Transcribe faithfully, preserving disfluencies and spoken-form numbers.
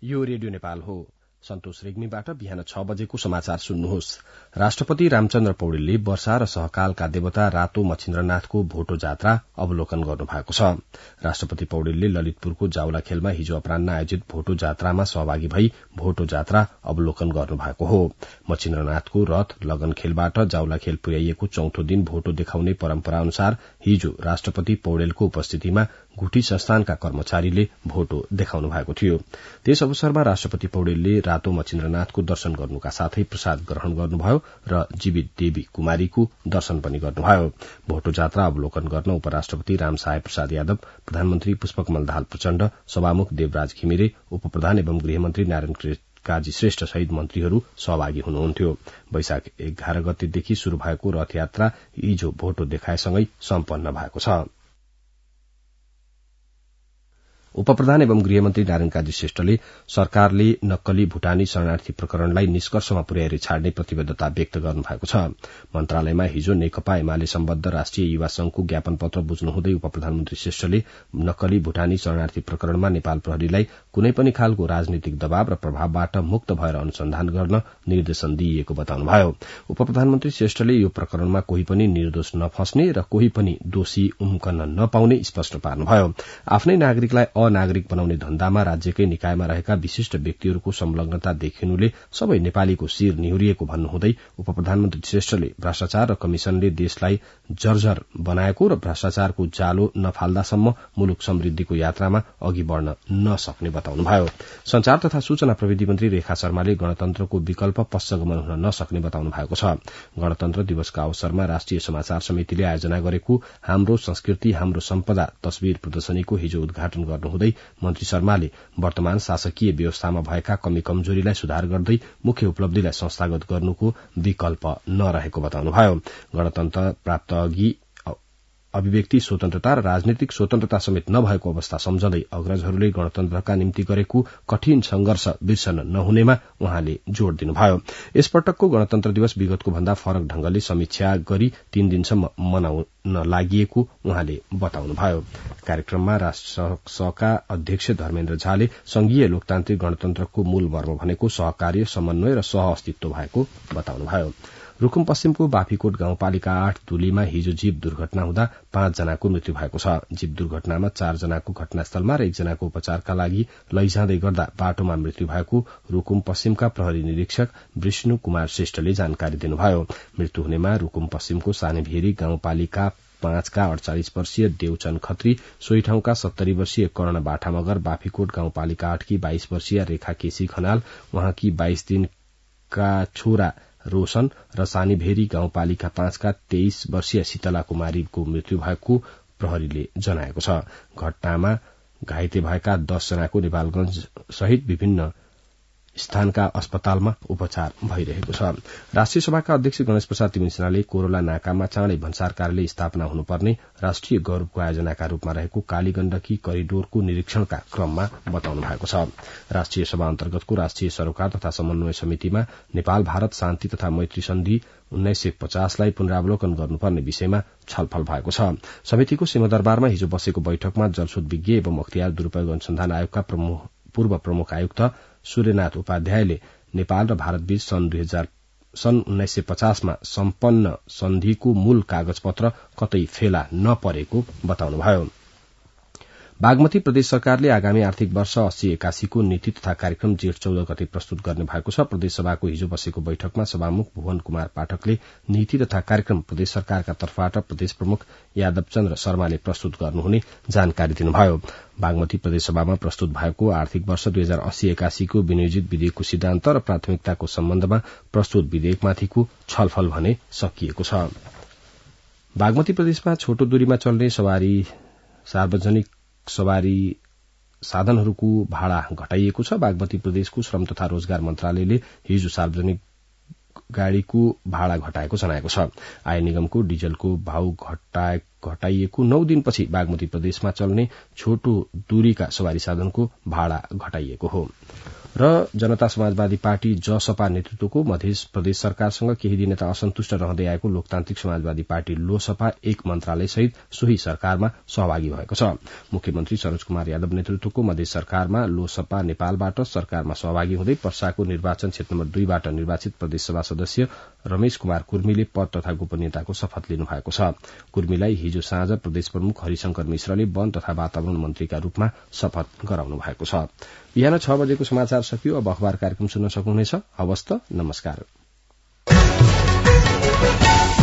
यो रेडियो नेपाल हो। सन्तोष रेग्मीबाट बिहान छ बजेको समाचार सुन्नुहोस्। राष्ट्रपति रामचन्द्र पौडेलले वर्षा र सहकालका देवता रातो मच्छिन्द्रनाथको भोटो जात्रा अवलोकन गर्नु भएको छ। राष्ट्रपति पौडेलले ललितपुरको जाउला खेलमा हिजो अपराह्न आयोजित भोटो जात्रामा सहभागी भई भोटो जात्रा अवलोकन गर्नु भएको हो। मच्छिन्द्रनाथको रथ लगन खेलबाट जाउला खेल पुर्याइएको चौथो दिन भोटो देखाउने परम्परा अनुसार हिजो राष्ट्रपति पौडेलको उपस्थितिमा गुठी संस्थानका कर्मचारीले भोटो देखाउनु भएको थियो। त्यस अवसरमा राष्ट्रपति पौडेलले रातो मच्छिन्द्रनाथको दर्शन गर्नुका साथै प्रसाद ग्रहण गर्नुभयो र जीवित देवी कुमारीको दर्शन पनि गर्नुभयो। भोटो जात्रा अवलोकन गर्न उपराष्ट्रपति रामसहाय प्रसाद यादव, प्रधानमन्त्री पुष्पकमल दाहाल प्रचण्ड, सभामुख देवराज घिमिरे, उपप्रधान एवं गृहमन्त्री नारायण काजी श्रेष्ठ सहित मन्त्रीहरू सहभागी हुनुहुन्थ्यो। वैशाख एघार गतेदेखि शुरू भएको रथयात्रा हिजो भोटो देखाएसँगै सम्पन्न भएको छ। उपप्रधान एवं गृहमन्त्री नारायण काजी श्रेष्ठले सरकारले नक्कली भूटानी शरणार्थी प्रकरणलाई निष्कर्षमा पुर्याएर छाड्ने प्रतिबद्धता व्यक्त गर्नुभएको छ। मन्त्रालयमा हिजो नेकपा एमाले सम्बद्ध राष्ट्रिय युवा संघको ज्ञापन पत्र बुझ्नुहुँदै उपप्रधानमन्त्री श्रेष्ठले नक्कली भूटानी शरणार्थी प्रकरणमा नेपाल प्रहरीलाई कुनै पनि खालको राजनीतिक दबाव र प्रभावबाट मुक्त भएर अनुसन्धान गर्न निर्देशन दिइएको बताउनुभयो। उपप्रधानमन्त्री श्रेष्ठले यो प्रकरणमा कोही पनि निर्दोष नफस्ने र कोही पनि दोषी उम्कन नपाउने स्पष्ट पार्नुभयो। आफ्नै नागरिकलाई अनागरिक बनाउने धन्दामा राज्यकै निकायमा रहेका विशिष्ट व्यक्तिहरूको संलग्नता देखिनुले सबै नेपालीको शिर निहुरिएको भन्नुहुँदै उपप्रधानमन्त्री श्रेष्ठले भ्रष्टाचार र कमिशनले देशलाई जर्जर बनाएको र भ्रष्टाचारको जालो नफाल्दासम्म मुलुक समृद्धिको यात्रामा अघि बढ़न नसक्ने बताउनुभयो। संचार तथा सूचना प्रविधि मन्त्री रेखा शर्माले गणतन्त्रको विकल्प पश्चगमन हुन नसक्ने बताउनु भएको छ। गणतन्त्र दिवसका अवसरमा राष्ट्रिय समाचार समितिले आयोजना गरेको हाम्रो संस्कृति हाम्रो सम्पदा तस्विर प्रदर्शनीको हिजो उद्घाटन गर्नु हुँदै मन्त्री शर्माले वर्तमान शासकीय व्यवस्थामा भएका कमी कमजोरीलाई सुधार गर्दै मुख्य उपलब्धिलाई संस्थागत गर्नुको विकल्प नरहेको बताउनुभयो। गणतन्त्र प्राप्त अघि अभिव्यक्ति स्वतन्त्रता र राजनीतिक स्वतन्त्रता समेत नभएको अवस्था सम्झँदै अग्रजहरूले गणतन्त्रका निम्ति गरेको कठिन संघर्ष बिर्सन नहुनेमा उहाँले जोड़ दिनुभयो। यसपटकको गणतन्त्र दिवस विगतको भन्दा फरक ढंगले समीक्षा गरी तीन दिनसम्म मनाउन लागिएको उहाँले बताउनुभयो। कार्यक्रममा राष्ट्रसभाका अध्यक्ष धर्मेन्द्र झाले संघीय लोकतान्त्रिक गणतन्त्रको मूल मर्म भनेको सहकार्य, समन्वय र सह अस्तित्व भएको बताउनुभयो। रूकुम पश्चिमको बाफीकोट गाउँपालिका आठ दुलीमा हिजो जीव दुर्घटना हुँदा पाँच जनाको मृत्यु भएको छ। जीव दुर्घटनामा चार जनाको घटनास्थलमा र एकजनाको उपचारका लागि लैजाँदै गर्दा बाटोमा मृत्यु भएको रूकुम पश्चिमका प्रहरी निरीक्षक विष्णु कुमार श्रेष्ठले जानकारी दिनुभयो। मृत्यु हुनेमा रूकुम पश्चिमको सानेभेरी गाउँपालिका पाँचका अड़चालिस वर्षीय देवचन खत्री, सोही ठाउँका सत्तरी वर्षीय कर्ण बाठा मगर, बाफीकोट गाउँपालिका आठकी बाइस वर्षीय रेखा केसी खनाल, उहाँकी बाइस दिनका छोरा रोशन र सानीभेरी गाउँपालिका पाँचका तेइस वर्षीय शीतला कुमारीको मृत्यु भएको प्रहरीले जनाएको छ। घटनामा घाइते भएका दस जनाको नेपालगंज सहित विभिन्न स्थानका अस्पतालमा उपचार भइरहेको छ। राष्ट्रिय सभाका अध्यक्ष गणेश प्रसाद तिमिसिनाले कोरोला नाकामा चाँडै भन्सार कार्यालय स्थापना हुनुपर्ने राष्ट्रिय गौरवको आयोजनाका रूपमा रहेको कालीगण्डकी करिडोरको निरीक्षणका क्रममा बताउनु भएको छ। राष्ट्रिय सभा अन्तर्गतको राष्ट्रिय सरोकार तथा समन्वय समितिमा नेपाल भारत शान्ति तथा मैत्री सन्धि उन्नाइस सय पचासलाई पुनरावलोकन गर्नुपर्ने विषयमा छलफल भएको छ। समितिको सिंहदरबारमा हिजो बसेको बैठकमा जलस्रोत विज्ञ एवं अख्तियार दुरूपयोग अनुसन्धान आयोगका पूर्व प्रमुख आयुक्त सूर्यनाथ उपाध्यायले नेपाल र भारतबीच सन् दुई हजार सन् उन्नाइस सय पचासमा सम्पन्न सन्धिको मूल कागजपत्र कतै फेला नपरेको बताउनुभयो। बागमती प्रदेश सरकारले आगामी आर्थिक वर्ष अस्सी एकासीको नीति तथा कार्यक्रम जेठ चौध गते प्रस्तुत गर्ने भएको छ। प्रदेश सभाको हिजो बसेको बैठकमा सभामुख भुवन कुमार पाठकले नीति तथा कार्यक्रम प्रदेश सरकारका तर्फबाट प्रदेश प्रमुख यादव चन्द्र शर्माले प्रस्तुत गर्नुहुने जानकारी दिनुभयो। बागमती प्रदेश सभामा प्रस्तुत भएको आर्थिक वर्ष दुई हजार अस्सी एकासीको विनियोजित विधेयकको सिद्धान्त र प्राथमिकताको सम्बन्धमा प्रस्तुत विधेयकमाथिको छलफल भने सकिएको छ। बागमती प्रदेशमा छोटो दूरीमा चल्ने सवारी सार्वजनिक सवारी साधनहरूको भाडा घटाइएको छ। बागमती प्रदेशको श्रम तथा रोजगार मन्त्रालयले हिजो सार्वजनिक गाड़ीको भाडा घटाएको जनाएको छ। आय निगमको डिजलको भाव घटाएको घटाइएको नौ दिनपछि बागमती प्रदेशमा चल्ने छोटो दूरीका सवारी साधनको भाड़ा घटाइएको हो। र जनता समाजवादी पार्टी जसपा नेतृत्वको मध्य प्रदेश सरकारसँग केही दिन यता असन्तुष्ट रहँदै आएको लोकतान्त्रिक समाजवादी पार्टी लोसपा एक मन्त्रालय सहित सोही सरकारमा सहभागी भएको छ। मुख्यमन्त्री सरोज कुमार यादव नेतृत्वको मध्य सरकारमा लोसपा नेपालबाट सरकारमा सहभागी हुँदै पर्साको निर्वाचन क्षेत्र नम्बर दुईबाट निर्वाचित प्रदेशसभा सदस्य रमेश कुमार कुर्मीले पद तथा गोपनीयताको शपथ लिनु भएको छ। कुर्मीलाई हिजो साँझ प्रदेश प्रमुख हरिशंकर मिश्रले वन तथा वातावरण मन्त्रीका रूपमा शपथ गराउनु भएको छ। बिहान छ बजेको समाचार सकियो। अब अखबार कार्यक्रम सुन्न सक्नुहुनेछ। हवस् त, नमस्कार।